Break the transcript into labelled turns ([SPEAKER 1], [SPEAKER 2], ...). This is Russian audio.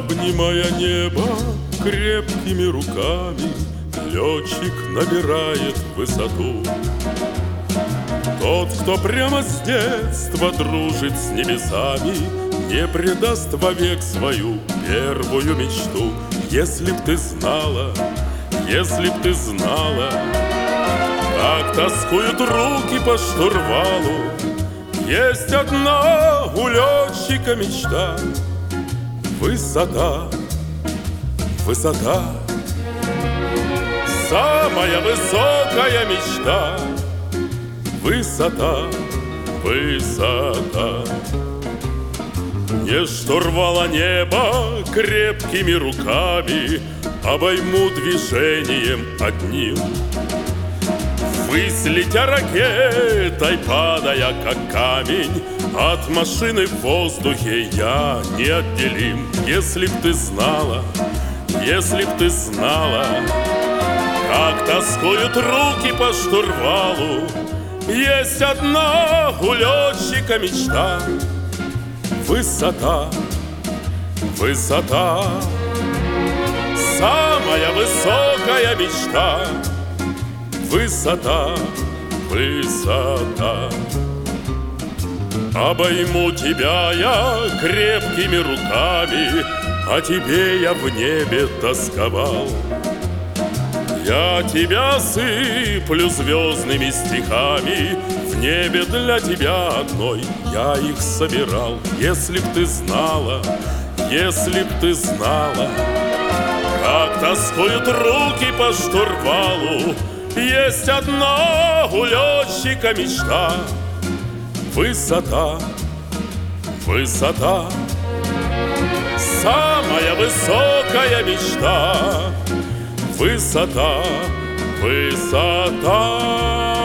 [SPEAKER 1] Обнимая небо крепкими руками, летчик набирает высоту. Тот, кто прямо с детства дружит с небесами, не предаст вовек свою первую мечту. Если б ты знала, если б ты знала, как тоскуют руки по штурвалу. Есть одна у летчика мечта — высота, высота. Самая высокая мечта — высота, высота. Не штурвала неба крепкими руками обойму движением одним. Ввысь летя ракетой, падая как камень, от машины в воздухе я неотделим. Если б ты знала, если б ты знала, как тоскуют руки по штурвалу. Есть одна у летчика мечта — высота, высота. Самая высокая мечта — высота, высота. Обойму тебя я крепкими руками, о тебе я в небе тосковал. Я тебя сыплю звездными стихами, в небе для тебя одной я их собирал. Если б ты знала, если б ты знала, как тоскуют руки по штурвалу. Есть одна у летчика мечта — высота, высота. Самая высокая мечта — высота, высота.